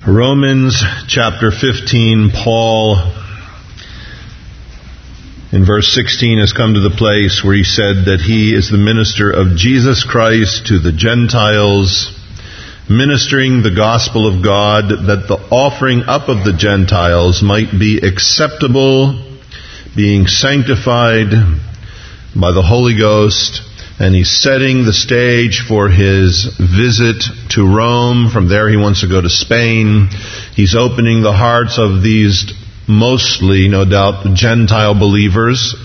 Romans chapter 15, Paul in verse 16 has come to the place where he said that he is the minister of Jesus Christ to the Gentiles, ministering the gospel of God, that the offering up of the Gentiles might be acceptable, being sanctified by the Holy Ghost. And he's setting the stage for his visit to Rome. From there he wants to go to Spain. He's opening the hearts of these mostly, no doubt, Gentile believers,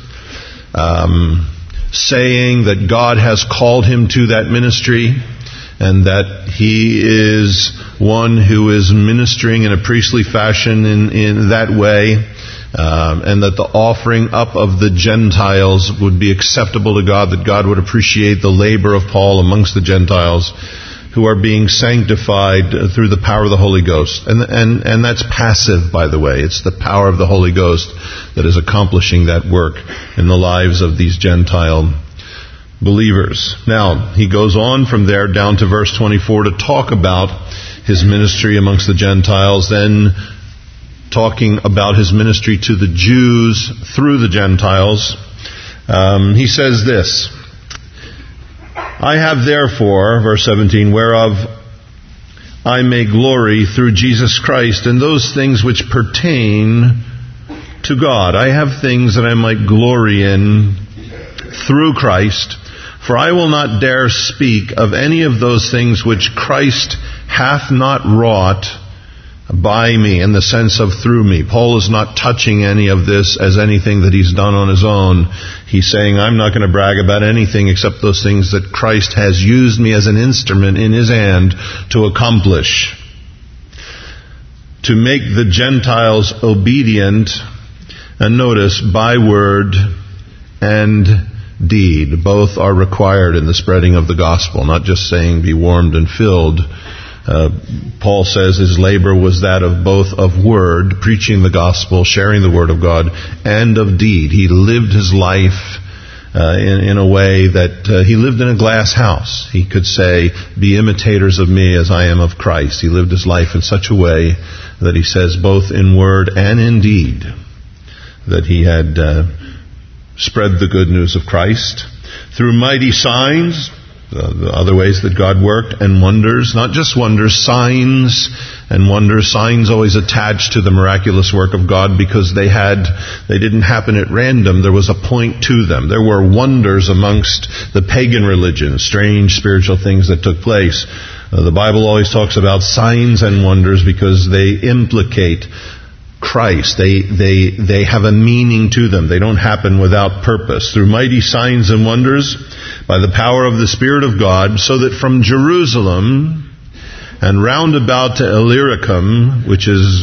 saying that God has called him to that ministry and that he is one who is ministering in a priestly fashion in that way. And that the offering up of the Gentiles would be acceptable to God, that God would appreciate the labor of Paul amongst the Gentiles who are being sanctified through the power of the Holy Ghost. And that's passive, by the way. It's the power of the Holy Ghost that is accomplishing that work in the lives of these Gentile believers. Now, he goes on from there down to verse 24 to talk about his ministry amongst the Gentiles, then talking about his ministry to the Jews through the Gentiles. He says this, I have therefore, verse 17, whereof I may glory through Jesus Christ in those things which pertain to God. I have things that I might glory in through Christ, for I will not dare speak of any of those things which Christ hath not wrought by me, in the sense of through me. Paul is not touching any of this as anything that he's done on his own. He's saying, I'm not going to brag about anything except those things that Christ has used me as an instrument in his hand to accomplish. To make the Gentiles obedient, and notice, by word and deed. Both are required in the spreading of the gospel, not just saying be warmed and filled. Paul says his labor was that of both of word, preaching the gospel, sharing the word of God, and of deed. He lived his life in a way that he lived in a glass house. He could say, be imitators of me as I am of Christ. He lived his life in such a way that he says both in word and in deed that he had spread the good news of Christ through mighty signs, the other ways that God worked, and wonders, not just wonders, signs and wonders. Signs always attached to the miraculous work of God because they didn't happen at random. There was a point to them. There were wonders amongst the pagan religions, strange spiritual things that took place. The Bible always talks about signs and wonders because they implicate Christ. They have a meaning to them. They don't happen without purpose. Through mighty signs and wonders, by the power of the Spirit of God, so that from Jerusalem and round about to Illyricum, which is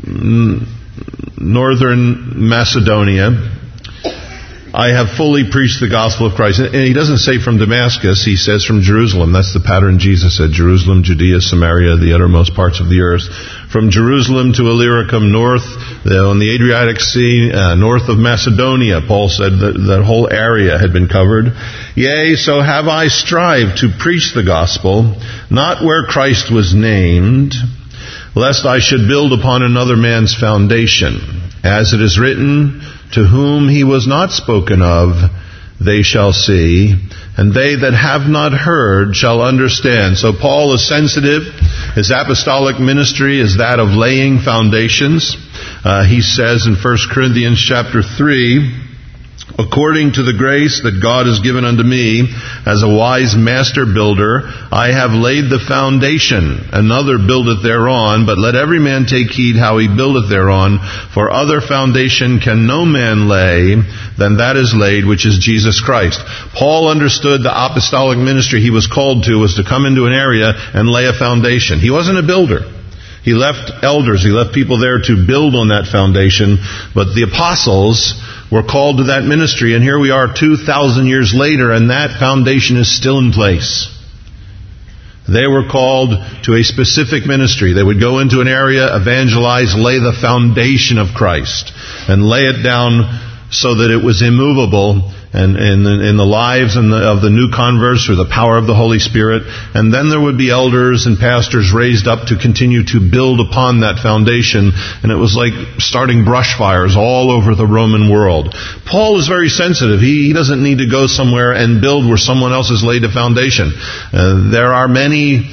northern Macedonia, I have fully preached the gospel of Christ. And he doesn't say from Damascus, he says from Jerusalem. That's the pattern Jesus said, Jerusalem, Judea, Samaria, the uttermost parts of the earth. From Jerusalem to Illyricum, north on the Adriatic Sea, north of Macedonia, Paul said that whole area had been covered. Yea, so have I strived to preach the gospel, not where Christ was named, lest I should build upon another man's foundation. As it is written, to whom he was not spoken of, they shall see, and they that have not heard shall understand. So Paul is sensitive. His apostolic ministry is that of laying foundations. He says in 1 Corinthians chapter 3, according to the grace that God has given unto me, as a wise master builder, I have laid the foundation. Another buildeth thereon, but let every man take heed how he buildeth thereon. For other foundation can no man lay than that is laid, which is Jesus Christ. Paul understood the apostolic ministry he was called to was to come into an area and lay a foundation. He wasn't a builder. He left elders, he left people there to build on that foundation, but the apostles were called to that ministry, and here we are 2,000 years later, and that foundation is still in place. They were called to a specific ministry. They would go into an area, evangelize, lay the foundation of Christ, and lay it down so that it was immovable and in the lives of the new converts through the power of the Holy Spirit. And then there would be elders and pastors raised up to continue to build upon that foundation. And it was like starting brush fires all over the Roman world. Paul is very sensitive. He doesn't need to go somewhere and build where someone else has laid a foundation. There are many,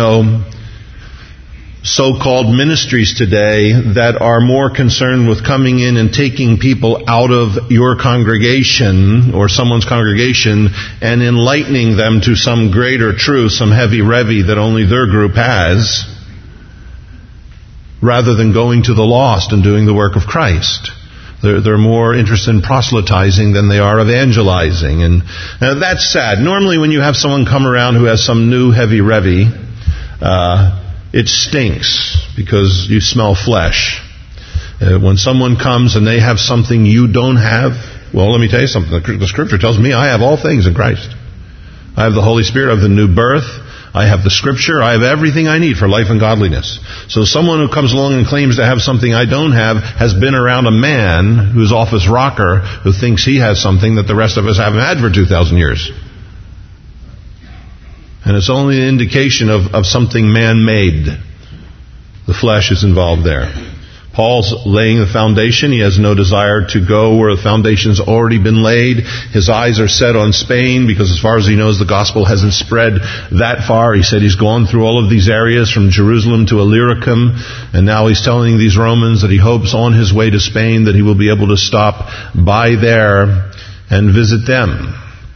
so-called ministries today that are more concerned with coming in and taking people out of your congregation or someone's congregation and enlightening them to some greater truth, some heavy revy that only their group has, rather than going to the lost and doing the work of Christ. They're more interested in proselytizing than they are evangelizing. And that's sad. Normally when you have someone come around who has some new heavy revy, it stinks because you smell flesh. When someone comes and they have something you don't have, well, let me tell you something. The Scripture tells me I have all things in Christ. I have the Holy Spirit, I have the new birth, I have the Scripture, I have everything I need for life and godliness. So someone who comes along and claims to have something I don't have has been around a man who's off his rocker who thinks he has something that the rest of us haven't had for 2,000 years. And it's only an indication of something man-made. The flesh is involved there. Paul's laying the foundation. He has no desire to go where the foundation's already been laid. His eyes are set on Spain because as far as he knows, the gospel hasn't spread that far. He said he's gone through all of these areas from Jerusalem to Illyricum, and now he's telling these Romans that he hopes on his way to Spain that he will be able to stop by there and visit them.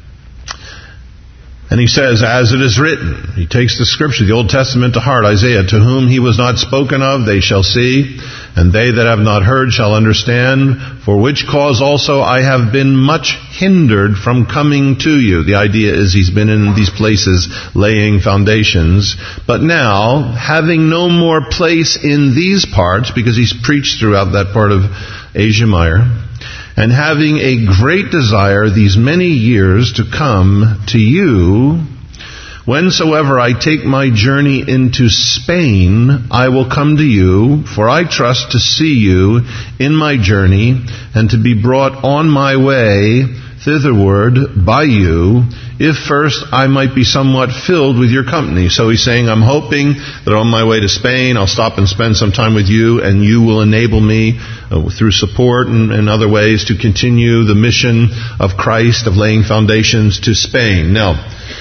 And he says, as it is written, he takes the Scripture, the Old Testament to heart, Isaiah, to whom he was not spoken of, they shall see, and they that have not heard shall understand, for which cause also I have been much hindered from coming to you. The idea is he's been in these places laying foundations, but now, having no more place in these parts, because he's preached throughout that part of Asia Minor, and having a great desire these many years to come to you, whensoever I take my journey into Spain, I will come to you, for I trust to see you in my journey, and to be brought on my way thitherward by you, if first I might be somewhat filled with your company. So he's saying, I'm hoping that on my way to Spain, I'll stop and spend some time with you, and you will enable me through support and other ways to continue the mission of Christ, of laying foundations to Spain. Now,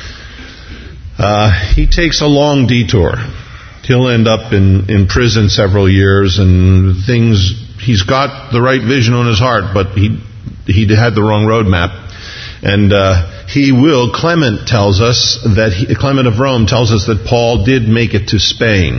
he takes a long detour. He'll end up in prison several years, and he's got the right vision on his heart, but he had the wrong roadmap. And Clement of Rome tells us that Paul did make it to Spain.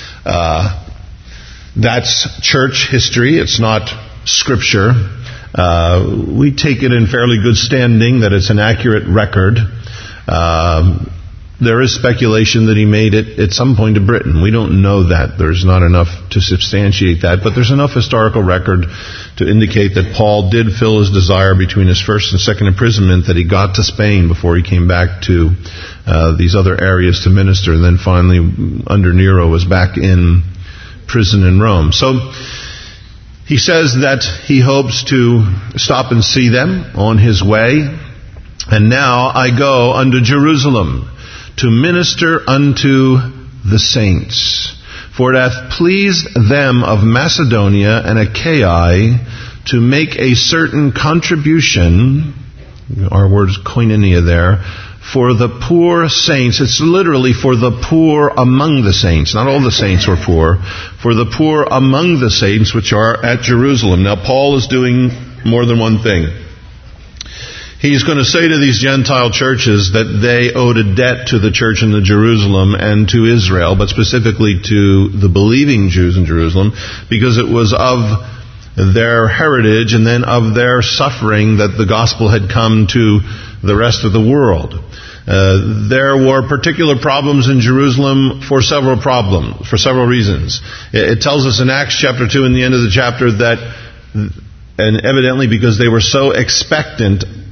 That's church history. It's not Scripture. We take it in fairly good standing that it's an accurate record. There is speculation that he made it at some point to Britain. We don't know that. There's not enough to substantiate that, but there's enough historical record to indicate that Paul did fill his desire between his first and second imprisonment, that he got to Spain before he came back to these other areas to minister, and then finally under Nero was back in prison in Rome. So he says that he hopes to stop and see them on his way. And now I go unto Jerusalem to minister unto the saints. For it hath pleased them of Macedonia and Achaia to make a certain contribution, our word is koinonia there, for the poor saints. It's literally for the poor among the saints. Not all the saints were poor. For the poor among the saints which are at Jerusalem. Now Paul is doing more than one thing. He's going to say to these Gentile churches that they owed a debt to the church in Jerusalem and to Israel, but specifically to the believing Jews in Jerusalem, because it was of their heritage and then of their suffering that the gospel had come to the rest of the world. There were particular problems in Jerusalem for several reasons. It tells us in Acts chapter 2 in the end of the chapter that, and evidently because they were so expectant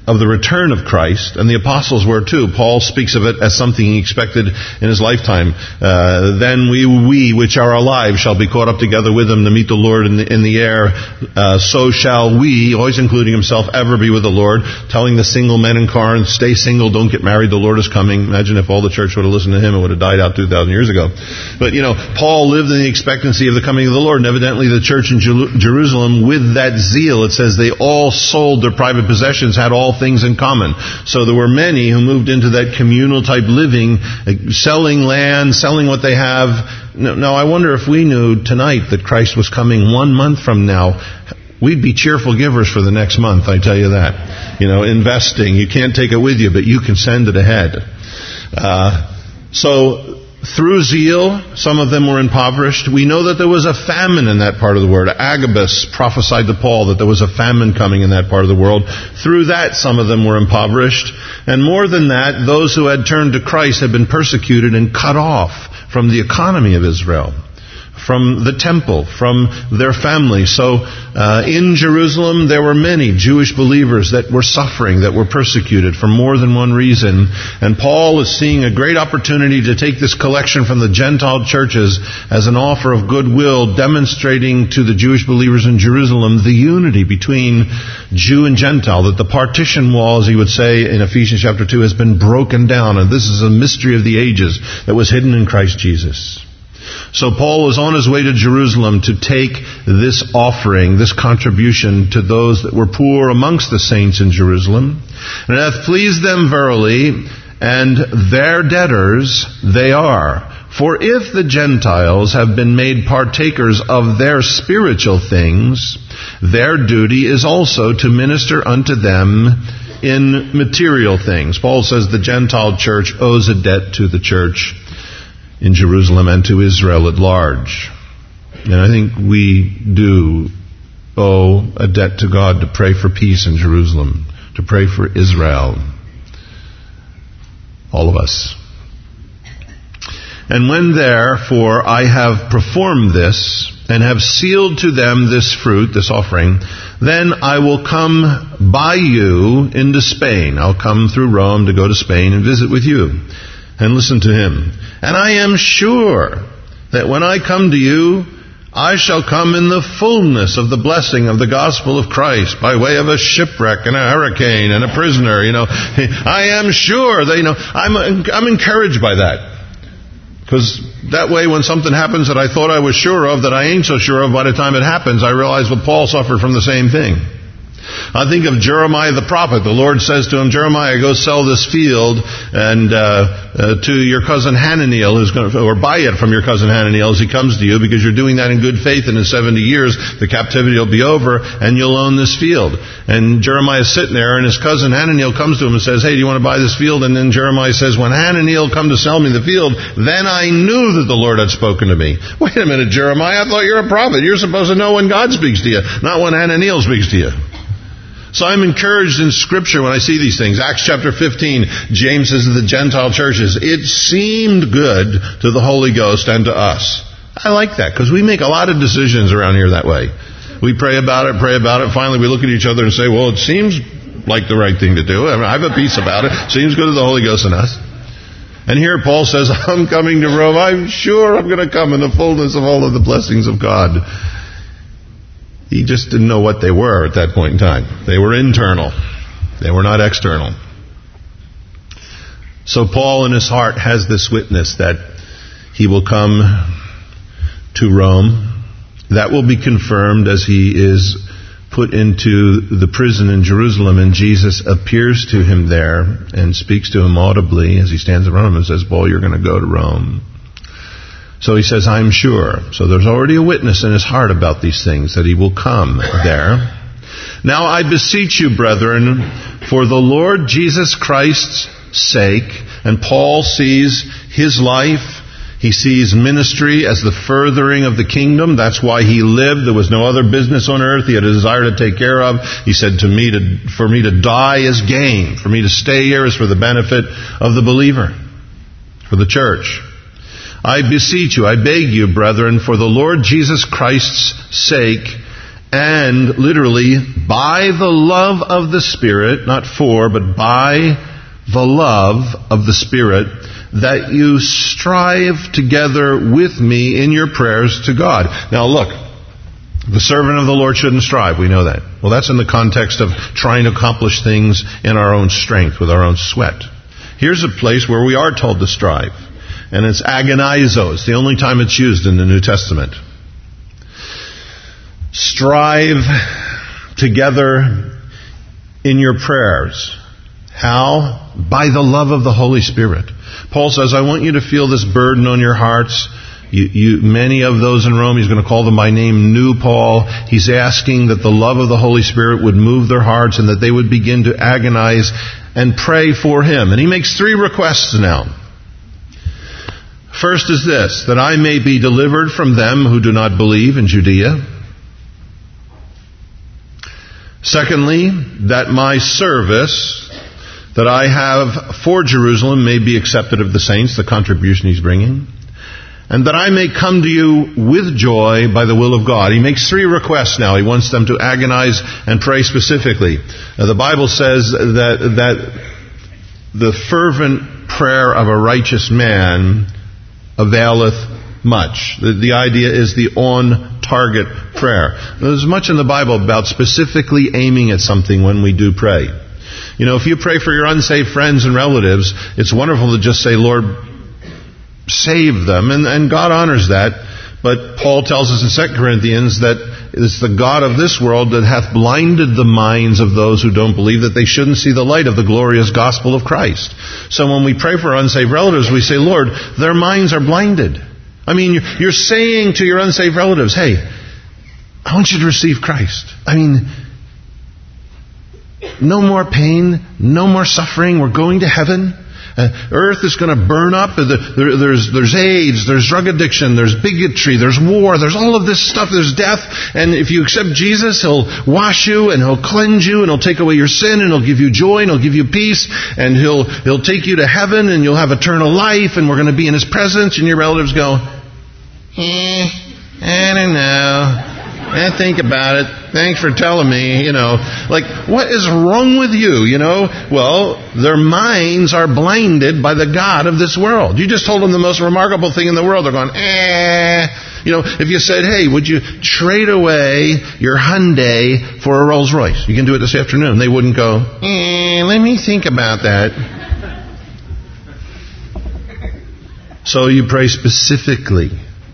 of the return of Christ, and the apostles were too. Paul speaks of it as something he expected in his lifetime. Then we which are alive shall be caught up together with him to meet the Lord in the air. So shall we, always including himself, ever be with the Lord. Telling the single men in Corinth, stay single, don't get married, the Lord is coming. Imagine if all the church would have listened to him, it would have died out 2,000 years ago. But Paul lived in the expectancy of the coming of the Lord, and evidently the church in Jerusalem, with that zeal, it says they all sold their private possessions, had all things in common. So there were many who moved into that communal type living, selling land, selling what they have. Now I wonder if we knew tonight that Christ was coming 1 month from now, we'd be cheerful givers for the next month, I tell you that. Investing, you can't take it with you, but you can send it ahead. So through zeal, some of them were impoverished. We know that there was a famine in that part of the world. Agabus prophesied to Paul that there was a famine coming in that part of the world. Through that, some of them were impoverished. And more than that, those who had turned to Christ had been persecuted and cut off from the economy of Israel, from the temple, from their family. So in Jerusalem, there were many Jewish believers that were suffering, that were persecuted for more than one reason. And Paul is seeing a great opportunity to take this collection from the Gentile churches as an offer of goodwill, demonstrating to the Jewish believers in Jerusalem the unity between Jew and Gentile, that the partition wall, as he would say in Ephesians chapter 2, has been broken down. And this is a mystery of the ages that was hidden in Christ Jesus. So Paul was on his way to Jerusalem to take this offering, this contribution to those that were poor amongst the saints in Jerusalem. And it hath pleased them verily, and their debtors they are. For if the Gentiles have been made partakers of their spiritual things, their duty is also to minister unto them in material things. Paul says the Gentile church owes a debt to the church in Jerusalem and to Israel at large. And I think we do owe a debt to God to pray for peace in Jerusalem, to pray for Israel. All of us. And when therefore I have performed this, and have sealed to them this fruit, this offering, then I will come by you into Spain. I'll come through Rome to go to Spain and visit with you. And listen to him. And I am sure that when I come to you, I shall come in the fullness of the blessing of the gospel of Christ by way of a shipwreck and a hurricane and a prisoner. I am sure that, I'm encouraged by that. Because that way when something happens that I thought I was sure of, that I ain't so sure of, by the time it happens, I realize what Paul suffered from the same thing. I think of Jeremiah the prophet. The Lord says to him, Jeremiah, go sell this field and to your cousin Hananiel, or buy it from your cousin Hananiel as he comes to you, because you're doing that in good faith, and in 70 years the captivity will be over and you'll own this field. And Jeremiah's sitting there, and his cousin Hananiel comes to him and says, hey, do you want to buy this field? And then Jeremiah says, when Hananiel come to sell me the field, then I knew that the Lord had spoken to me. Wait a minute, Jeremiah, I thought you're a prophet. You're supposed to know when God speaks to you, not when Hananiel speaks to you. So I'm encouraged in Scripture when I see these things. Acts chapter 15, James says to the Gentile churches, it seemed good to the Holy Ghost and to us. I like that, because we make a lot of decisions around here that way. We pray about it. Finally we look at each other and say, well, it seems like the right thing to do. I have a peace about it. Seems good to the Holy Ghost and us. And here Paul says, I'm coming to Rome. I'm sure I'm going to come in the fullness of all of the blessings of God. He just didn't know what they were at that point in time. They were internal. They were not external. So Paul in his heart has this witness that he will come to Rome. That will be confirmed as he is put into the prison in Jerusalem, and Jesus appears to him there and speaks to him audibly as he stands in front of him and says, Paul, you're going to go to Rome. So he says, I'm sure. So there's already a witness in his heart about these things, that he will come there. Now I beseech you, brethren, for the Lord Jesus Christ's sake, and Paul sees his life, he sees ministry as the furthering of the kingdom. That's why he lived. There was no other business on earth he had a desire to take care of. He said, for me to die is gain. For me to stay here is for the benefit of the believer, for the church. I beseech you, I beg you, brethren, for the Lord Jesus Christ's sake, and literally, by the love of the Spirit, not for, but by the love of the Spirit, that you strive together with me in your prayers to God. Now look, the servant of the Lord shouldn't strive, we know that. Well, that's in the context of trying to accomplish things in our own strength, with our own sweat. Here's a place where we are told to strive, and it's agonizo. It's the only time it's used in the New Testament. Strive together in your prayers. How? By the love of the Holy Spirit. Paul says, I want you to feel this burden on your hearts. Many of those in Rome, he's going to call them by name, knew Paul. He's asking that the love of the Holy Spirit would move their hearts and that they would begin to agonize and pray for him. And he makes 3 requests now. First is this, that I may be delivered from them who do not believe in Judea. Secondly, that my service that I have for Jerusalem may be accepted of the saints, the contribution he's bringing, and that I may come to you with joy by the will of God. He makes 3 requests now. He wants them to agonize and pray specifically. The Bible says that the fervent prayer of a righteous man availeth much. The idea is the on-target prayer. There's much in the Bible about specifically aiming at something when we do pray. You know, if you pray for your unsaved friends and relatives, it's wonderful to just say, Lord, save them, and God honors that. But Paul tells us in 2 Corinthians that it's the God of this world that hath blinded the minds of those who don't believe, that they shouldn't see the light of the glorious gospel of Christ. So when we pray for our unsaved relatives, we say, Lord, their minds are blinded. I mean, you're saying to your unsaved relatives, hey, I want you to receive Christ. I mean, no more pain, no more suffering. We're going to heaven. Earth is going to burn up. There's AIDS, there's drug addiction, there's bigotry, there's war, there's all of this stuff, there's death. And if you accept Jesus, He'll wash you and He'll cleanse you and He'll take away your sin and He'll give you joy and He'll give you peace and He'll take you to heaven and you'll have eternal life and we're going to be in His presence. And your relatives go, I don't know. I think about it. Thanks for telling me, Like, what is wrong with you, Well, their minds are blinded by the God of this world. You just told them the most remarkable thing in the world. They're going, if you said, hey, would you trade away your Hyundai for a Rolls Royce? You can do it this afternoon. They wouldn't go, let me think about that. So you pray specifically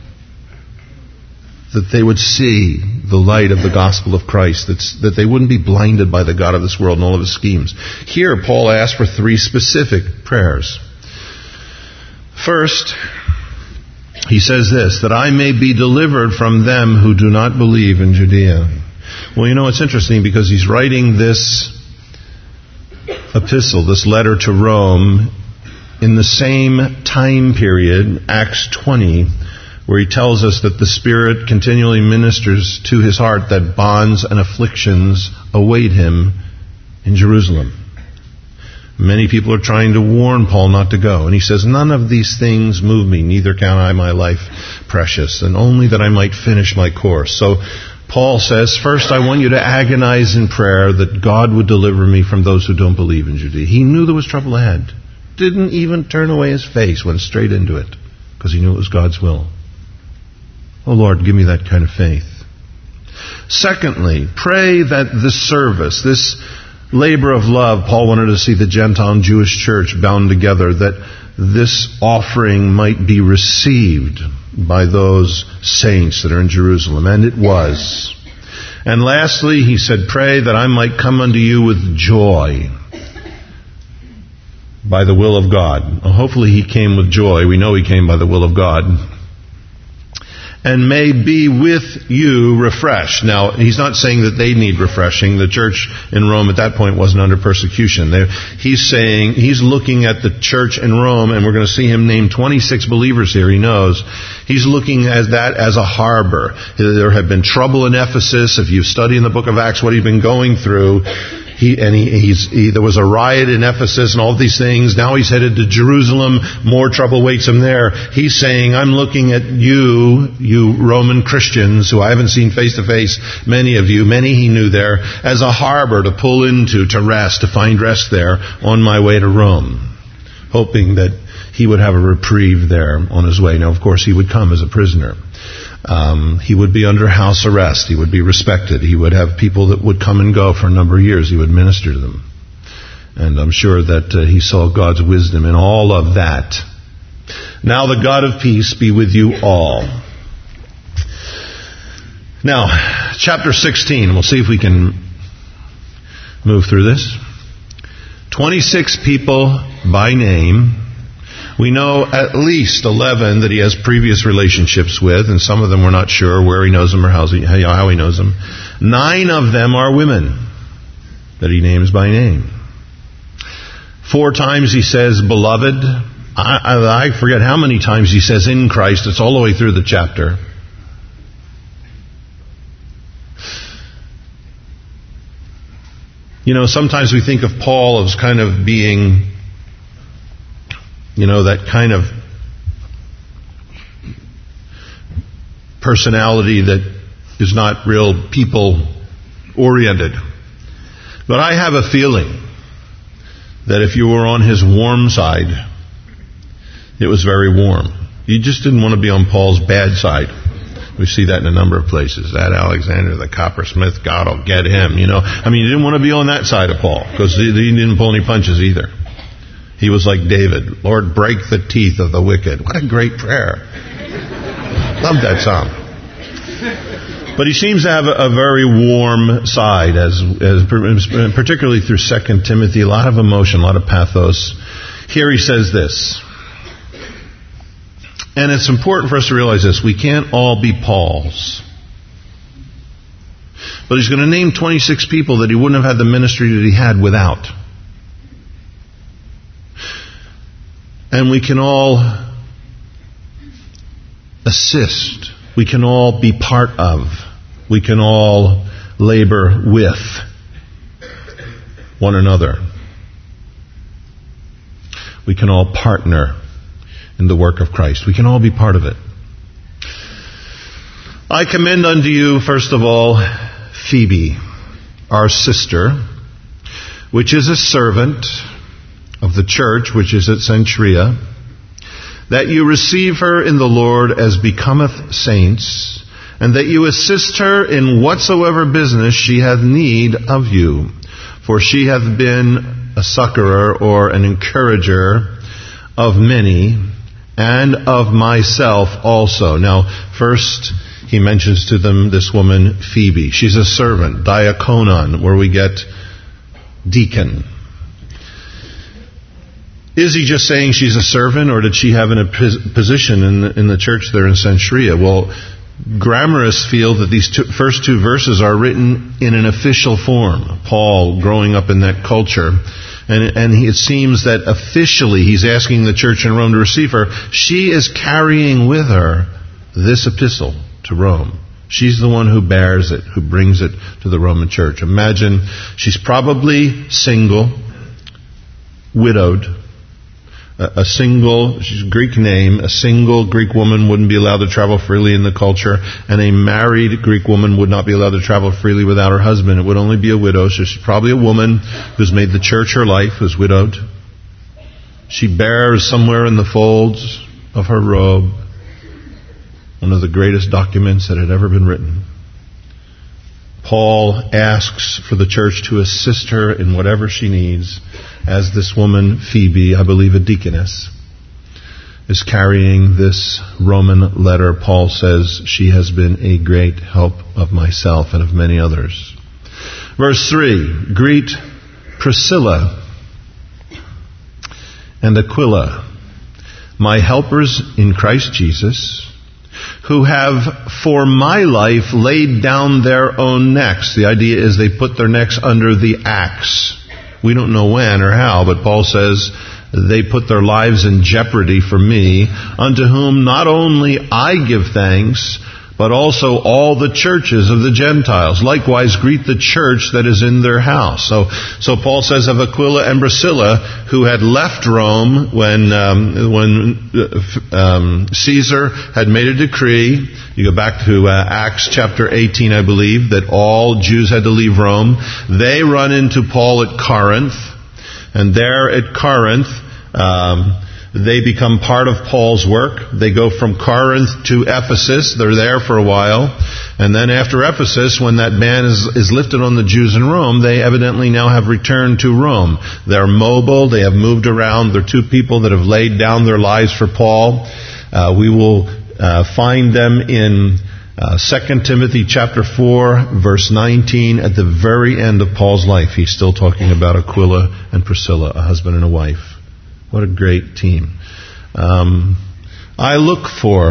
that they would see the light of the gospel of Christ, that they wouldn't be blinded by the God of this world and all of his schemes. Here, Paul asks for 3 specific prayers. First, he says this, that I may be delivered from them who do not believe in Judea. Well, it's interesting because he's writing this epistle, this letter to Rome, in the same time period, Acts 20, where he tells us that the Spirit continually ministers to his heart that bonds and afflictions await him in Jerusalem. Many people are trying to warn Paul not to go. And he says, none of these things move me, neither count I my life precious, and only that I might finish my course. So Paul says, first I want you to agonize in prayer that God would deliver me from those who don't believe in Judea. He knew there was trouble ahead. Didn't even turn away his face, went straight into it, because he knew it was God's will. Oh Lord, give me that kind of faith. Secondly, pray that this service, this labor of love, Paul wanted to see the Gentile and Jewish church bound together, that this offering might be received by those saints that are in Jerusalem. And it was. And lastly, he said, pray that I might come unto you with joy by the will of God. Well, hopefully he came with joy. We know he came by the will of God. And may be with you refreshed. Now, he's not saying that they need refreshing. The church in Rome at that point wasn't under persecution. He's looking at the church in Rome, and we're going to see him name 26 believers here, he knows. He's looking at that as a harbor. There had been trouble in Ephesus. If you study in the book of Acts what he'd been going through, There was a riot in Ephesus and all these things. Now he's headed to Jerusalem. More trouble waits him there. He's saying, I'm looking at you Roman Christians, who I haven't seen face to face, many he knew there, as a harbor to pull into, to rest, to find rest there on my way to Rome, hoping that he would have a reprieve there on his way. Now, of course, he would come as a prisoner. He would be under house arrest. He would be respected. He would have people that would come and go for a number of years. He would minister to them. And I'm sure that he saw God's wisdom in all of that. Now the God of peace be with you all. Now, chapter 16. We'll see if we can move through this. 26 people by name. We know at least 11 that he has previous relationships with, and some of them we're not sure where he knows them or how he knows them. 9 of them are women that he names by name. 4 times he says, beloved. I forget how many times he says in Christ. It's all the way through the chapter. You know, sometimes we think of Paul as kind of being, that kind of personality that is not real people-oriented. But I have a feeling that if you were on his warm side, it was very warm. You just didn't want to be on Paul's bad side. We see that in a number of places. That Alexander, the coppersmith, God will get him. You didn't want to be on that side of Paul, because he didn't pull any punches either. He was like David. Lord, break the teeth of the wicked. What a great prayer. Love that psalm. But he seems to have a very warm side, as particularly through 2 Timothy. A lot of emotion, a lot of pathos. Here he says this. And it's important for us to realize this. We can't all be Pauls. But he's going to name 26 people that he wouldn't have had the ministry that he had without. And we can all assist. We can all be part of. We can all labor with one another. We can all partner in the work of Christ. We can all be part of it. I commend unto you, first of all, Phoebe, our sister, which is a servant of the church, which is at Cenchrea, that you receive her in the Lord as becometh saints, and that you assist her in whatsoever business she hath need of you. For she hath been a succorer or an encourager of many, and of myself also. Now, first he mentions to them this woman, Phoebe. She's a servant, diakonon, where we get deacon. Is he just saying she's a servant, or did she have a position in the church there in Cenchrea? Well, grammarists feel that these first 2 verses are written in an official form. Paul, growing up in that culture, and it seems that officially he's asking the church in Rome to receive her. She is carrying with her this epistle to Rome. She's the one who bears it, who brings it to the Roman church. Imagine she's probably single, widowed. She's a Greek name, a single Greek woman wouldn't be allowed to travel freely in the culture, and a married Greek woman would not be allowed to travel freely without her husband. It would only be a widow, so she's probably a woman who's made the church her life, who's widowed. She bears somewhere in the folds of her robe one of the greatest documents that had ever been written. Paul asks for the church to assist her in whatever she needs, as this woman, Phoebe, I believe a deaconess, is carrying this Roman letter. Paul says she has been a great help of myself and of many others. Verse 3, greet Priscilla and Aquila, my helpers in Christ Jesus, who have for my life laid down their own necks. The idea is they put their necks under the axe. We don't know when or how, but Paul says they put their lives in jeopardy for me, unto whom not only I give thanks, but also all the churches of the Gentiles. Likewise, greet the church that is in their house. So Paul says of Aquila and Priscilla, who had left Rome when Caesar had made a decree. You go back to Acts chapter 18, I believe, that all Jews had to leave Rome. They run into Paul at Corinth, and there at Corinth, they become part of Paul's work. They go from Corinth to Ephesus. They're there for a while. And then after Ephesus, when that ban is lifted on the Jews in Rome, they evidently now have returned to Rome. They're mobile. They have moved around. They're two people that have laid down their lives for Paul. We will find them in 2 Timothy chapter 4, verse 19, at the very end of Paul's life. He's still talking about Aquila and Priscilla, a husband and a wife. What a great team. I look for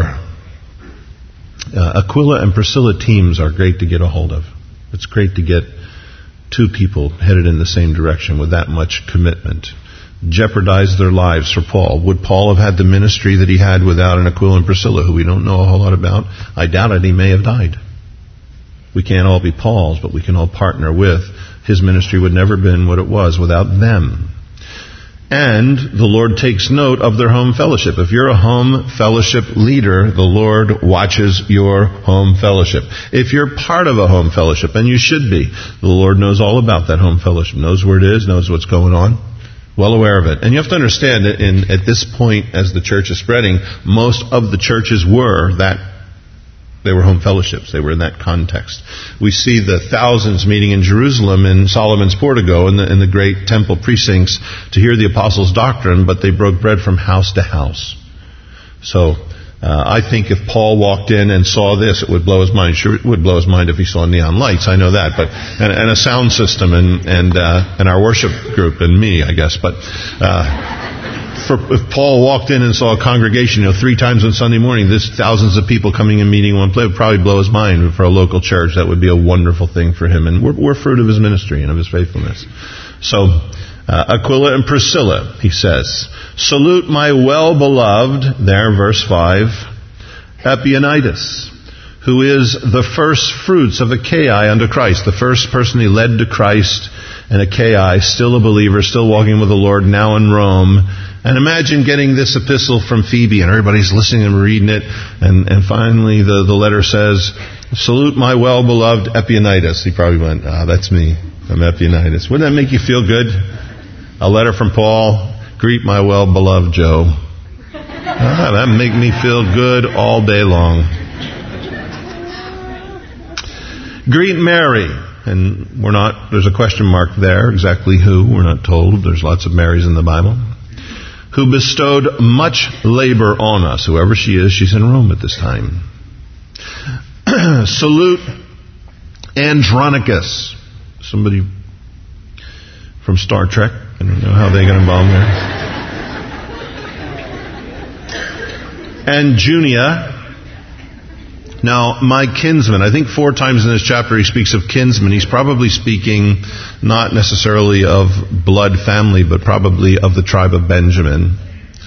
Aquila and Priscilla teams are great to get a hold of. It's great to get two people headed in the same direction with that much commitment. Jeopardized their lives for Paul. Would Paul have had the ministry that he had without an Aquila and Priscilla, who we don't know a whole lot about? I doubt it. He may have died. We can't all be Paul's, but we can all partner with. His ministry would never have been what it was without them. And the Lord takes note of their home fellowship. If you're a home fellowship leader, the Lord watches your home fellowship. If you're part of a home fellowship, and you should be, the Lord knows all about that home fellowship, knows where it is, knows what's going on, well aware of it. And you have to understand that at this point, as the church is spreading, most of the churches they were home fellowships. They were in that context. We see the thousands meeting in Jerusalem in Solomon's Portico in the great temple precincts to hear the apostles' doctrine, but they broke bread from house to house. So I think if Paul walked in and saw this, it would blow his mind. Sure, it would blow his mind if he saw neon lights. I know that, but and a sound system and our worship group and me, I guess. But if Paul walked in and saw a congregation, 3 times on Sunday morning, there's thousands of people coming and meeting in one place, it would probably blow his mind. For a local church, that would be a wonderful thing for him. And we're fruit of his ministry and of his faithfulness. So, Aquila and Priscilla, he says, salute my well-beloved, there, verse 5, Epaphras, who is the first fruits of Achaia unto Christ, the first person he led to Christ in Achaia, still a believer, still walking with the Lord, now in Rome. And imagine getting this epistle from Phoebe, and everybody's listening and reading it, and finally the letter says, salute my well-beloved Epaphras. He probably went, that's me. I'm Epaphras. Wouldn't that make you feel good? A letter from Paul, greet my well-beloved Joe. That make me feel good all day long. Greet Mary. And there's a question mark there, exactly who, we're not told. There's lots of Marys in the Bible. Who bestowed much labor on us. Whoever she is, she's in Rome at this time. Salute Andronicus. Somebody from Star Trek. I don't know how they got involved there. And Junia. Now, my kinsman, I think 4 times in this chapter he speaks of kinsman. He's probably speaking not necessarily of blood family, but probably of the tribe of Benjamin.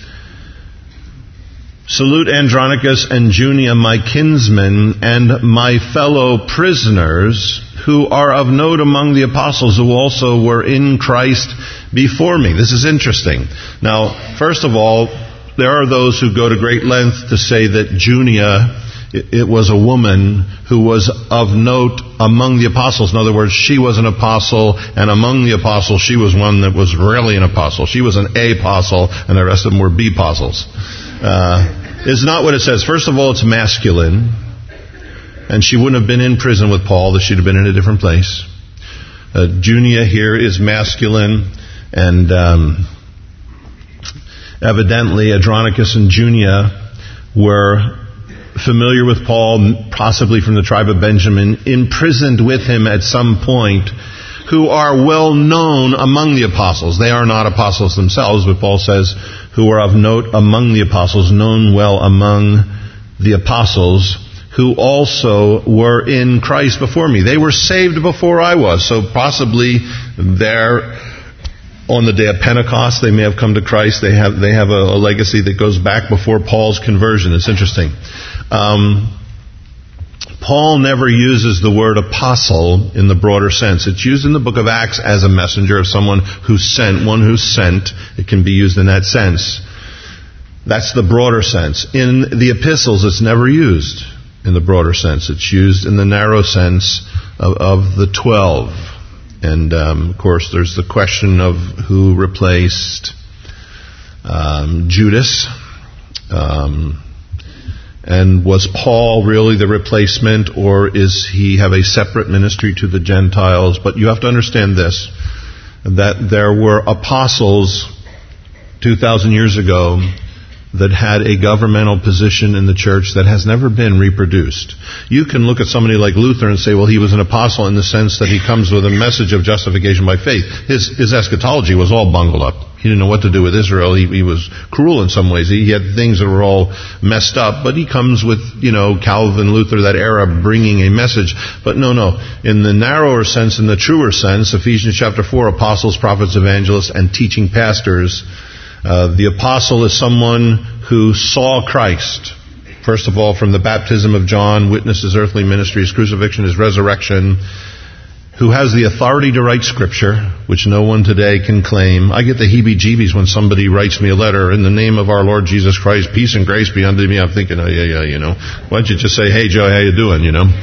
Salute Andronicus and Junia, my kinsmen, and my fellow prisoners, who are of note among the apostles, who also were in Christ before me. This is interesting. Now, first of all, there are those who go to great length to say that Junia, it was a woman who was of note among the apostles. In other words, she was an apostle, and among the apostles, she was one that was really an apostle. She was an A-apostle, and the rest of them were B-apostles. It's not what it says. First of all, it's masculine, and she wouldn't have been in prison with Paul. She'd have been in a different place. Junia here is masculine, and evidently Andronicus and Junia were familiar with Paul, possibly from the tribe of Benjamin, imprisoned with him at some point, who are well known among the apostles. They are not apostles themselves, but Paul says, who are of note among the apostles, known well among the apostles, who also were in Christ before me. They were saved before I was, so possibly there on the day of Pentecost, they may have come to Christ. They have a legacy that goes back before Paul's conversion. It's interesting. Paul never uses the word apostle in the broader sense. It's used in the book of Acts as a messenger of someone who's sent, one who's sent. It can be used in that sense. That's the broader sense. In the epistles, it's never used in the broader sense. It's used in the narrow sense of the 12. And, of course, there's the question of who replaced Judas. And was Paul really the replacement, or is he have a separate ministry to the Gentiles? But you have to understand this, that there were apostles 2,000 years ago that had a governmental position in the church that has never been reproduced. You can look at somebody like Luther and say, well, he was an apostle in the sense that he comes with a message of justification by faith. His eschatology was all bungled up. He didn't know what to do with Israel. He was cruel in some ways. He had things that were all messed up. But he comes with, Calvin, Luther, that era, bringing a message. But no. In the narrower sense, in the truer sense, Ephesians chapter 4, apostles, prophets, evangelists, and teaching pastors. The apostle is someone who saw Christ. First of all, from the baptism of John, witnessed his earthly ministry, his crucifixion, his resurrection, who has the authority to write Scripture, which no one today can claim. I get the heebie-jeebies when somebody writes me a letter, in the name of our Lord Jesus Christ, peace and grace be unto me. I'm thinking, why don't you just say, hey, Joe, how you doing,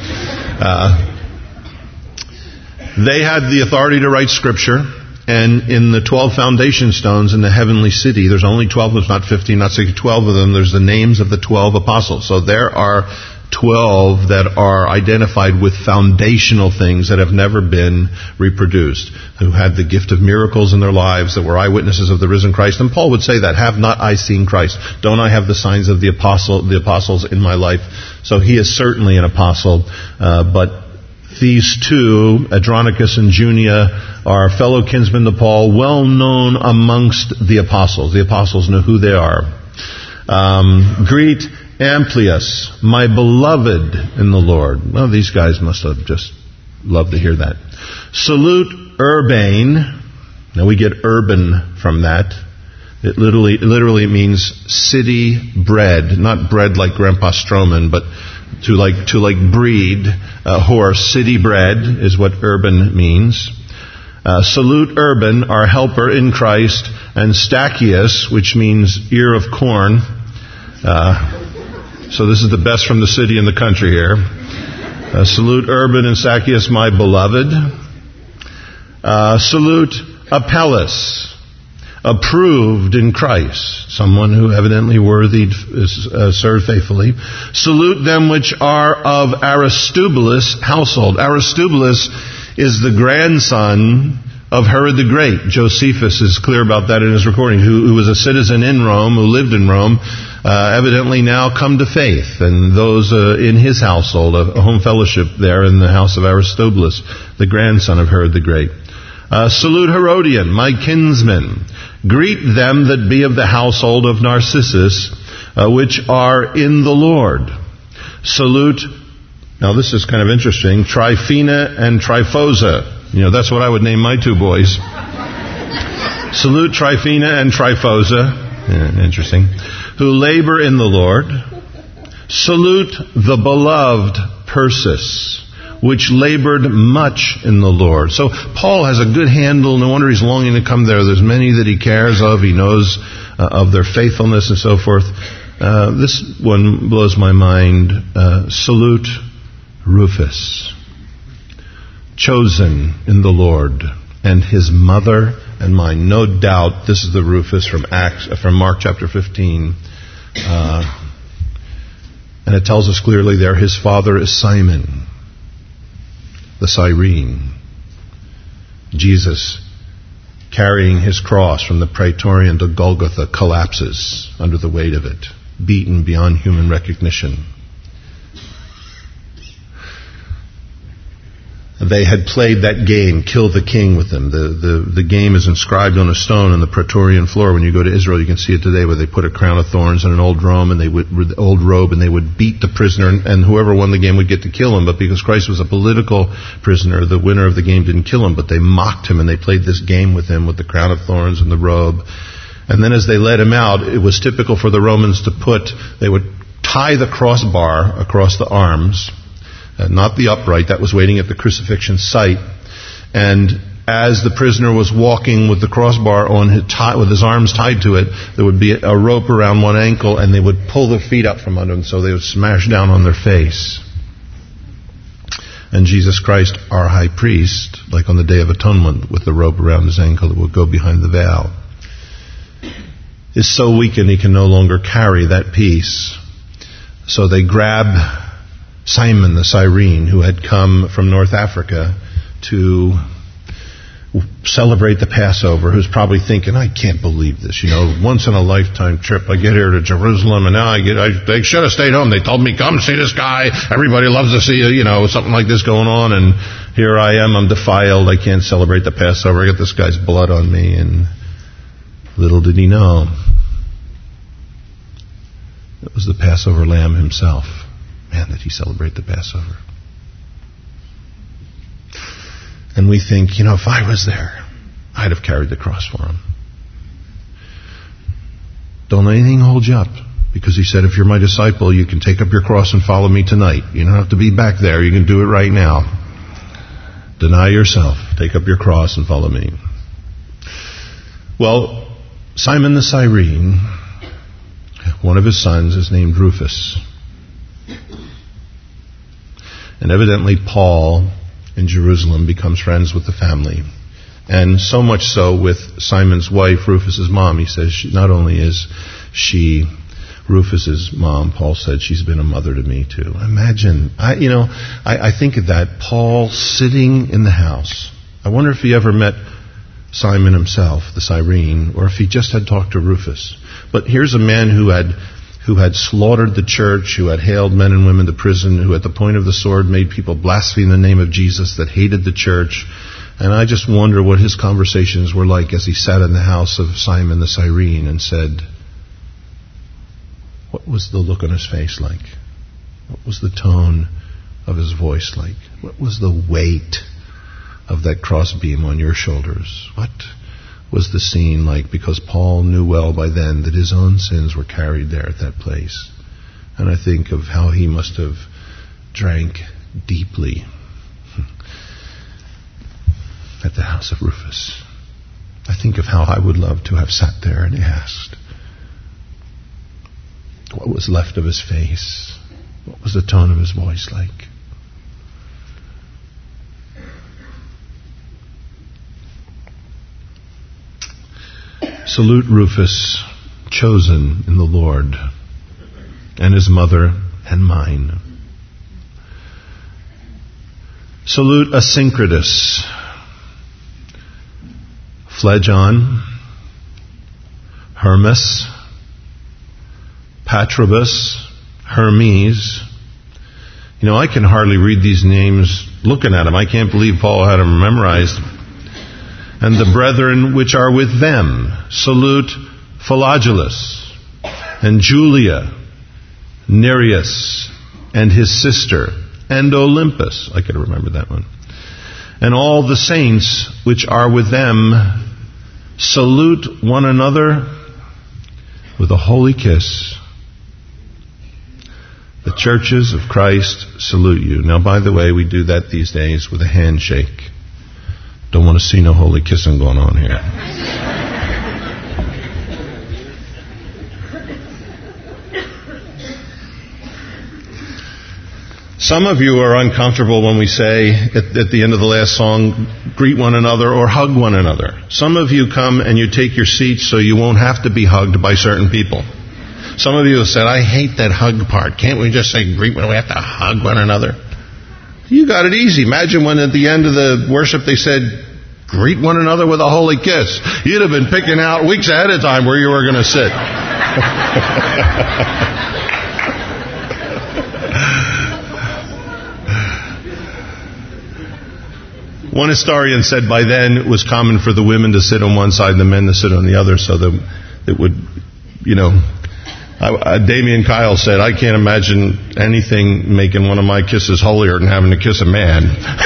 They had the authority to write Scripture, and in the 12 foundation stones in the heavenly city, there's only 12, there's not 15, not 16, 12 of them, there's the names of the 12 apostles. So there are 12 that are identified with foundational things that have never been reproduced, who had the gift of miracles in their lives, that were eyewitnesses of the risen Christ. And Paul would say that, have not I seen Christ? Don't I have the signs of the apostles in my life? So he is certainly an apostle, but these two, Andronicus and Junia, are fellow kinsmen to Paul, well known amongst the apostles. The apostles know who they are. Greet Amplias, my beloved in the Lord. Well, these guys must have just loved to hear that. Salute Urbane. Now we get urban from that. It literally means city bred, not bred like Grandpa Stroman, but to breed a horse. City bred is what urban means. Salute Urban, our helper in Christ, and Stachys, which means ear of corn. So this is the best from the city and the country here. Salute Urban and Stachys, my beloved. Salute Apelles, approved in Christ, someone who evidently worthy serve faithfully. Salute them which are of Aristobulus' household. Aristobulus is the grandson of Herod the Great. Josephus is clear about that in his recording, who was a citizen in Rome, who lived in Rome, evidently now come to faith. And those in his household, a home fellowship there in the house of Aristobulus, the grandson of Herod the Great. Salute Herodian, my kinsman. Greet them that be of the household of Narcissus, which are in the Lord. Salute, now this is kind of interesting, Tryphena and Tryphosa. That's what I would name my two boys. Salute Tryphena and Tryphosa, interesting, who labor in the Lord. Salute the beloved Persis, which labored much in the Lord. So Paul has a good handle. No wonder he's longing to come there. There's many that he cares of. He knows of their faithfulness and so forth. This one blows my mind. Salute Rufus, chosen in the Lord, and his mother and mine. No doubt this is the Rufus from Mark chapter 15. And it tells us clearly there his father is Simon, the Cyrene. Jesus, carrying his cross from the Praetorian to Golgotha, collapses under the weight of it, beaten beyond human recognition. They had played that game, Kill the King, with them. The game is inscribed on a stone on the Praetorian floor. When you go to Israel, you can see it today, where they put a crown of thorns and an old robe, and they would beat the prisoner, and whoever won the game would get to kill him. But because Christ was a political prisoner, the winner of the game didn't kill him, but they mocked him, and they played this game with him with the crown of thorns and the robe. And then as they led him out, it was typical for the Romans they would tie the crossbar across the arms, not the upright, that was waiting at the crucifixion site. And as the prisoner was walking with the crossbar on with his arms tied to it, there would be a rope around one ankle, and they would pull their feet up from under them, so they would smash down on their face. And Jesus Christ, our high priest, like on the Day of Atonement, with the rope around his ankle that would go behind the veil, is so weakened he can no longer carry that piece. So they grab Simon the Cyrene, who had come from North Africa to celebrate the Passover, who's probably thinking, I can't believe this, once in a lifetime trip. I get here to Jerusalem, and now they should have stayed home. They told me, come see this guy. Everybody loves to see something like this going on, and here I am, I'm defiled. I can't celebrate the Passover. I got this guy's blood on me. And little did he know, it was the Passover lamb himself. Man, did he celebrate the Passover. And we think, if I was there, I'd have carried the cross for him. Don't let anything hold you up. Because he said, if you're my disciple, you can take up your cross and follow me tonight. You don't have to be back there. You can do it right now. Deny yourself. Take up your cross and follow me. Well, Simon the Cyrene, one of his sons, is named Rufus. And evidently Paul in Jerusalem becomes friends with the family. And so much so with Simon's wife, Rufus's mom. He says not only is she Rufus's mom, Paul said she's been a mother to me too. Imagine, I think of that, Paul sitting in the house. I wonder if he ever met Simon himself, the Cyrene, or if he just had talked to Rufus. But here's a man who had slaughtered the church, who had haled men and women to prison, who at the point of the sword made people blaspheme the name of Jesus, that hated the church. And I just wonder what his conversations were like as he sat in the house of Simon the Cyrene and said, what was the look on his face like? What was the tone of his voice like? What was the weight of that crossbeam on your shoulders? What was the scene like? Because Paul knew well by then that his own sins were carried there at that place. And I think of how he must have drank deeply at the house of Rufus. I think of how I would love to have sat there and asked, what was left of his face? What was the tone of his voice like? Salute Rufus, chosen in the Lord, and his mother and mine. Salute Asyncritus, Phlegon, Hermas, Patrobus, Hermes. I can hardly read these names looking at them. I can't believe Paul had them memorized. And the brethren which are with them. Salute Philogulus, and Julia, Nereus, and his sister, and Olympus. I could remember that one. And all the saints which are with them. Salute one another with a holy kiss. The churches of Christ salute you. Now, by the way, we do that these days with a handshake. Don't want to see no holy kissing going on here. Some of you are uncomfortable when we say at the end of the last song, greet one another or hug one another. Some of you come and you take your seats so you won't have to be hugged by certain people. Some of you have said, I hate that hug part. Can't we just say greet when we have to hug one another? You got it easy. Imagine when at the end of the worship they said, greet one another with a holy kiss. You'd have been picking out weeks ahead of time where you were going to sit. One historian said by then it was common for the women to sit on one side and the men to sit on the other, so that it would, Damien Kyle said, I can't imagine anything making one of my kisses holier than having to kiss a man.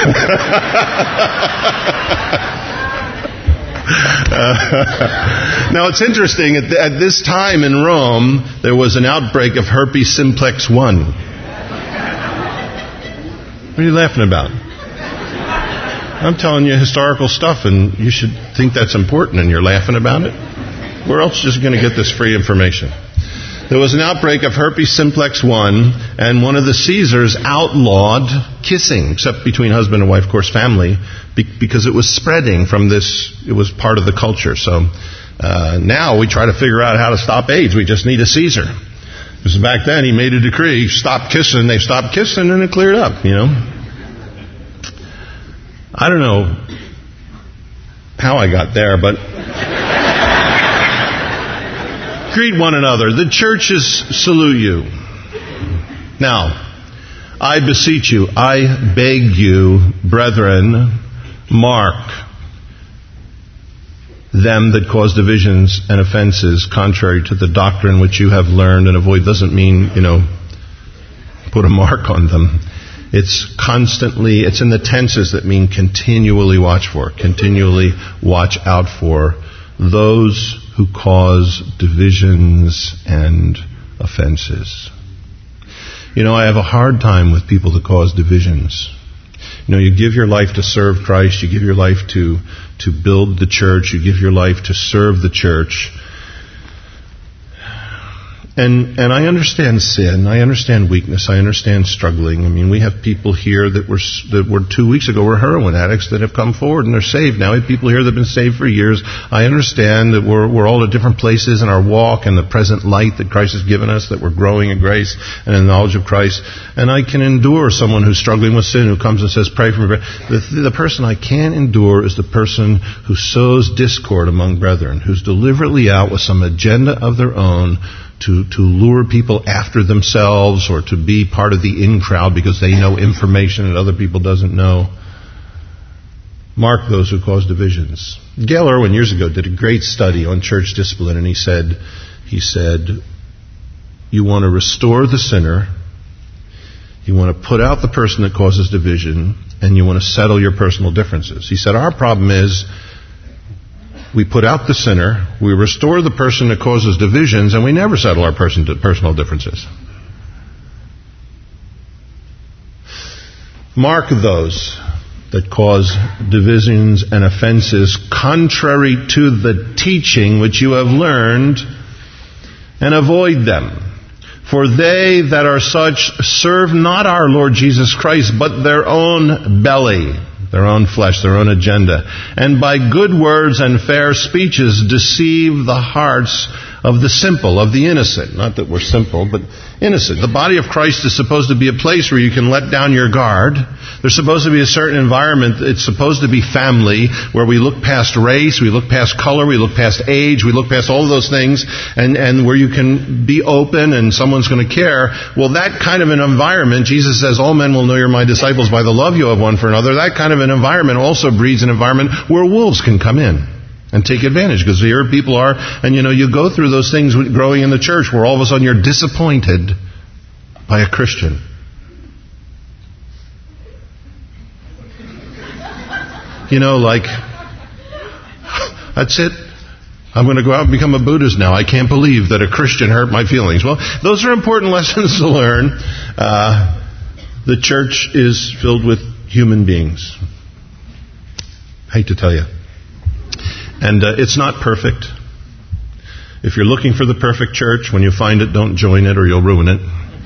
Now it's interesting, at this time in Rome, there was an outbreak of herpes simplex 1. are you laughing about? I'm telling you historical stuff, and you should think that's important, and you're laughing about it? Where else are you going to get this free information? There was an outbreak of herpes simplex 1, and one of the Caesars outlawed kissing, except between husband and wife, of course, family, because it was spreading from this, it was part of the culture. So now we try to figure out how to stop AIDS. We just need a Caesar. Because back then he made a decree, stop kissing, they stopped kissing, and it cleared up, you know. I don't know how I got there, but greet one another. The churches salute you. Now, I beseech you, I beg you, brethren, mark them that cause divisions and offenses contrary to the doctrine which you have learned and avoid. Doesn't mean, put a mark on them. It's constantly, it's in the tenses that mean continually watch for, continually watch out for those who cause divisions and offenses. I have a hard time with people that cause divisions. You give your life to serve Christ, you give your life to build the church, you give your life to serve the church. And I understand sin, I understand weakness, I understand struggling. I mean, we have people here that were 2 weeks ago were heroin addicts that have come forward and they're saved. Now we have people here that have been saved for years. I understand that we're all at different places in our walk and the present light that Christ has given us, that we're growing in grace and in the knowledge of Christ. And I can endure someone who's struggling with sin, who comes and says, pray for me. The person I can't endure is the person who sows discord among brethren, who's deliberately out with some agenda of their own to lure people after themselves or to be part of the in crowd because they know information that other people doesn't know. Mark those who cause divisions. Gail Irwin years ago did a great study on church discipline, and he said, you want to restore the sinner, you want to put out the person that causes division, and you want to settle your personal differences. He said, our problem is we put out the sinner, we restore the person that causes divisions, and we never settle our personal differences. Mark those that cause divisions and offenses contrary to the teaching which you have learned, and avoid them. For they that are such serve not our Lord Jesus Christ, but their own belly, their own flesh, their own agenda, and by good words and fair speeches deceive the hearts of the simple, of the innocent. Not that we're simple, but innocent. The body of Christ is supposed to be a place where you can let down your guard. There's supposed to be a certain environment. It's supposed to be family, where we look past race, we look past color, we look past age, we look past all of those things, and where you can be open and someone's going to care. Well, that kind of an environment, Jesus says, all men will know you're my disciples by the love you have one for another. That kind of an environment also breeds an environment where wolves can come in and take advantage, because here people are, and you go through those things growing in the church where all of a sudden you're disappointed by a Christian. Like, that's it. I'm going to go out and become a Buddhist now. I can't believe that a Christian hurt my feelings. Well, those are important lessons to learn. The church is filled with human beings. I hate to tell you. And it's not perfect. If you're looking for the perfect church, when you find it, don't join it or you'll ruin it.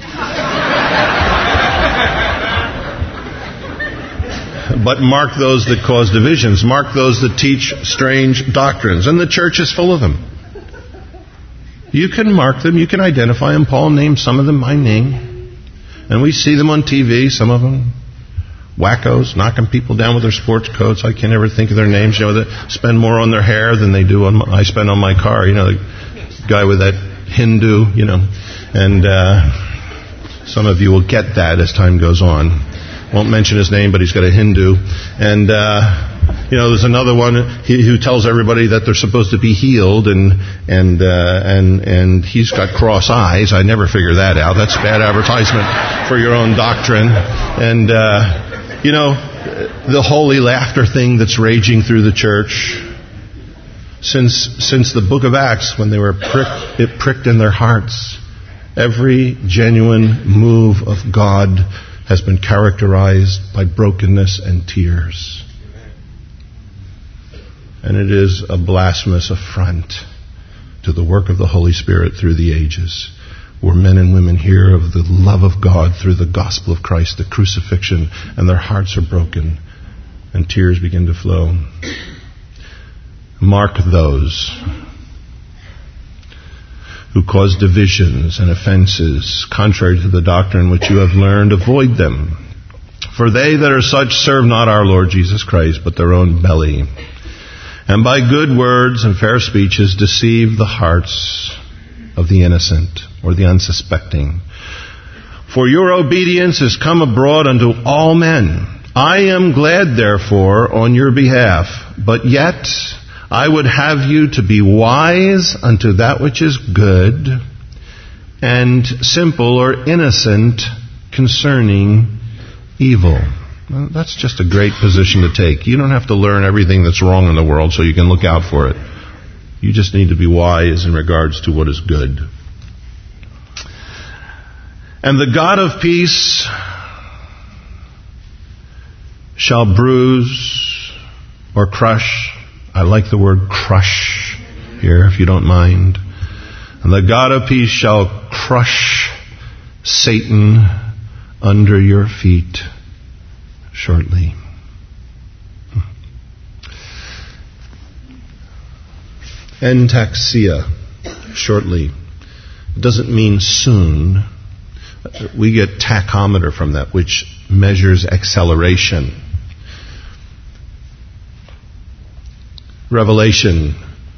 But mark those that cause divisions. Mark those that teach strange doctrines. And the church is full of them. You can mark them. You can identify them. Paul named some of them by name. And we see them on TV, some of them. Wackos, knocking people down with their sports coats. I can't ever think of their names. That spend more on their hair than they do I spend on my car. The guy with that Hindu, And some of you will get that as time goes on. Won't mention his name, but he's got a Hindu. And, there's another one who tells everybody that they're supposed to be healed, and he's got cross eyes. I never figure that out. That's bad advertisement for your own doctrine. And, the holy laughter thing that's raging through the church. Since the book of Acts, when they were pricked in their hearts. Every genuine move of God has been characterized by brokenness and tears. And it is a blasphemous affront to the work of the Holy Spirit through the ages, where men and women hear of the love of God through the gospel of Christ, the crucifixion, and their hearts are broken and tears begin to flow. Mark those who cause divisions and offenses contrary to the doctrine which you have learned. Avoid them. For they that are such serve not our Lord Jesus Christ, but their own belly, and by good words and fair speeches deceive the hearts of the innocent or the unsuspecting. For your obedience is come abroad unto all men. I am glad, therefore, on your behalf, but yet I would have you to be wise unto that which is good, and simple or innocent concerning evil. Well, that's just a great position to take. You don't have to learn everything that's wrong in the world so you can look out for it. You just need to be wise in regards to what is good. And the God of peace shall bruise or crush. I like the word crush here, if you don't mind. And the God of peace shall crush Satan under your feet shortly. Entaxia, shortly. It doesn't mean soon. We get tachometer from that, which measures acceleration. Revelation.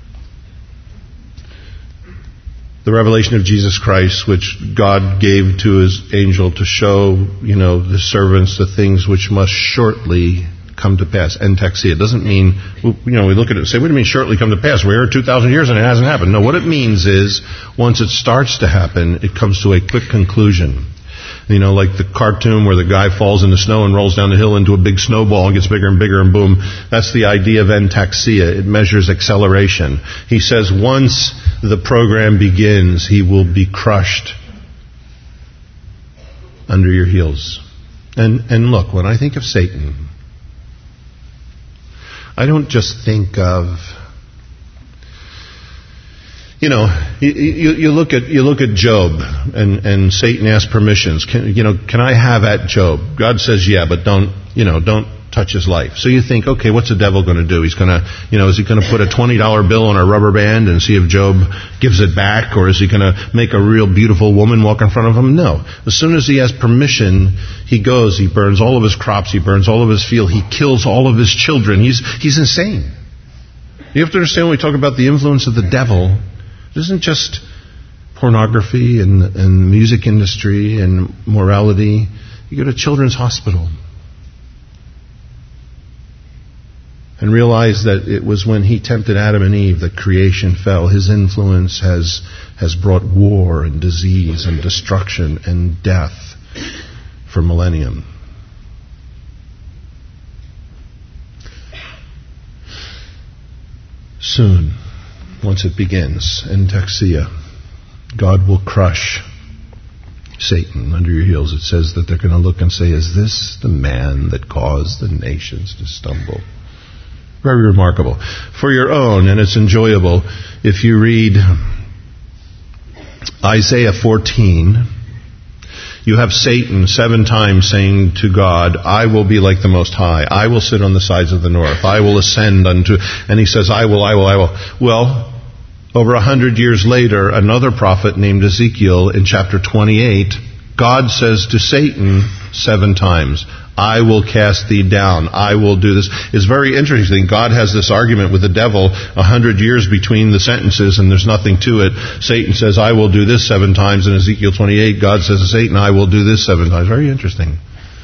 The revelation of Jesus Christ, which God gave to His angel to show, the servants the things which must shortly come to pass. Entaxia. It doesn't mean, we look at it and say, what do you mean shortly come to pass? We're here 2,000 years and it hasn't happened. No, what it means is, once it starts to happen, it comes to a quick conclusion. Like the cartoon where the guy falls in the snow and rolls down the hill into a big snowball and gets bigger and bigger and boom. That's the idea of entaxia. It measures acceleration. He says once the program begins, he will be crushed under your heels. And look, when I think of Satan, I don't just think of, you look at Job, and Satan asks permissions. Can I have at Job? God says, yeah, but don't touch his life. So you think, okay, what's the devil going to do? He's going to, is he going to put a $20 bill on a rubber band and see if Job gives it back, or is he going to make a real beautiful woman walk in front of him? No. As soon as he has permission, he goes. He burns all of his crops. He burns all of his field. He kills all of his children. He's insane. You have to understand when we talk about the influence of the devil. It isn't just pornography and the music industry and morality. You go to Children's Hospital and realize that it was when he tempted Adam and Eve that creation fell. His influence has brought war and disease and destruction and death for millennium. Soon, once it begins, entaxia, God will crush Satan under your heels. It says that they're going to look and say, is this the man that caused the nations to stumble? Very remarkable. For your own, and it's enjoyable, if you read Isaiah 14, you have Satan 7 times saying to God, I will be like the Most High. I will sit on the sides of the north. I will ascend unto... And he says, I will. Well, over 100 years later, another prophet named Ezekiel in chapter 28, God says to Satan 7 times, I will cast thee down. I will do this. It's very interesting. God has this argument with the devil 100 years between the sentences, and there's nothing to it. Satan says, I will do this 7 times. In Ezekiel 28, God says to Satan, I will do this 7 times. Very interesting.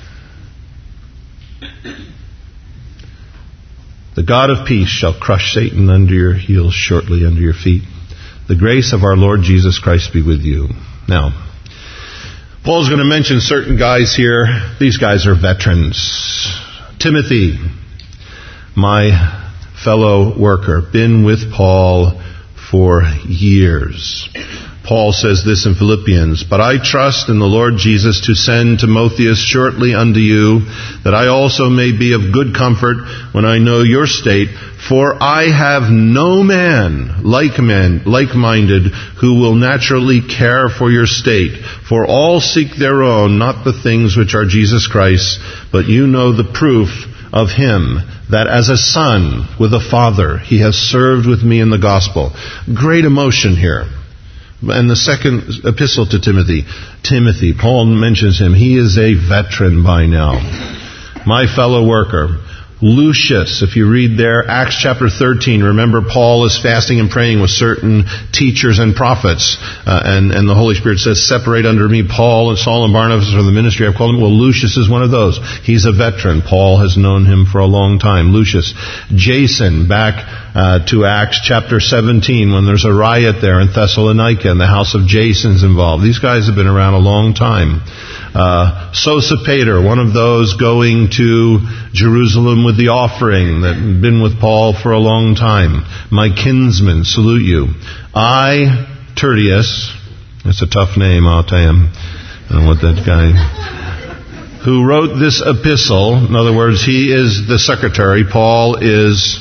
The God of peace shall crush Satan under your heels shortly, under your feet. The grace of our Lord Jesus Christ be with you. Now, Paul's going to mention certain guys here. These guys are veterans. Timothy, my fellow worker, been with Paul for years. Paul says this in Philippians, "But I trust in the Lord Jesus to send Timotheus shortly unto you, that I also may be of good comfort when I know your state. For I have no man like-minded who will naturally care for your state. For all seek their own, not the things which are Jesus Christ, but you know the proof of him, that as a son with a father, he has served with me in the gospel." Great emotion here. And the second epistle to Timothy, Paul mentions him. He is a veteran by now. My fellow worker, Lucius, if you read there, Acts chapter 13, remember Paul is fasting and praying with certain teachers and prophets, and the Holy Spirit says, "Separate unto me Paul and Saul and Barnabas for the ministry I've called them." Well, Lucius is one of those. He's a veteran. Paul has known him for a long time. Lucius. Jason, back to Acts chapter 17, when there's a riot there in Thessalonica, and the house of Jason's involved. These guys have been around a long time. Sosipater, one of those going to Jerusalem with the offering, that had been with Paul for a long time. My kinsmen salute you. I, Tertius, that's a tough name, I'll tell you. I don't know what that guy, who wrote this epistle. In other words, he is the secretary. Paul is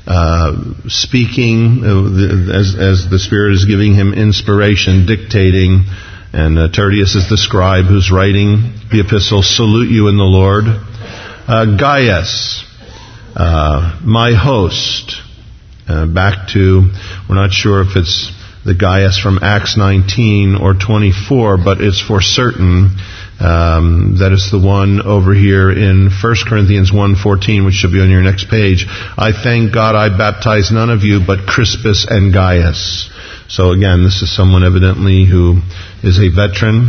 speaking as the Spirit is giving him inspiration, dictating. And Tertius is the scribe who's writing the epistle. Salute you in the Lord. Gaius, my host. Back to, we're not sure if it's the Gaius from Acts 19 or 24, but it's for certain that it's the one over here in 1 Corinthians 1:14, which should be on your next page. "I thank God I baptized none of you but Crispus and Gaius." So again, this is someone evidently who is a veteran.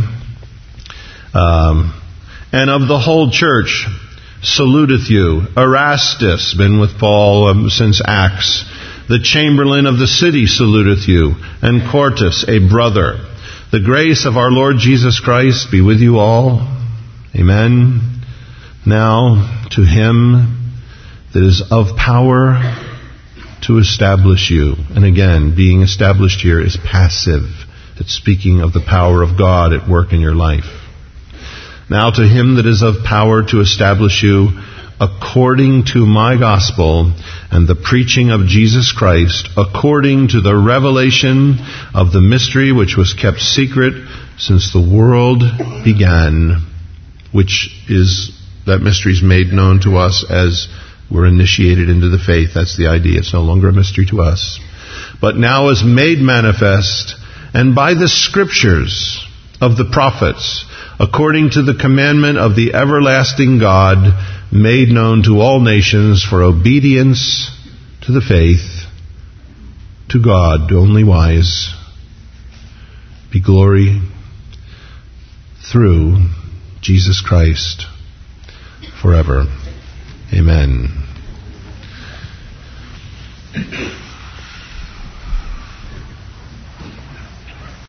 "And of the whole church saluteth you. Erastus, been with Paul since Acts. The chamberlain of the city saluteth you. And Quartus, a brother. The grace of our Lord Jesus Christ be with you all. Amen. Now to him that is of power to establish you." And again, being established here is passive. It's speaking of the power of God at work in your life. "Now to him that is of power to establish you according to my gospel and the preaching of Jesus Christ, according to the revelation of the mystery which was kept secret since the world began," which is, that mystery is made known to us as we're initiated into the faith. That's the idea. It's no longer a mystery to us. "But now is made manifest, and by the scriptures of the prophets, according to the commandment of the everlasting God, made known to all nations for obedience to the faith, to God, only wise, be glory through Jesus Christ forever. Amen.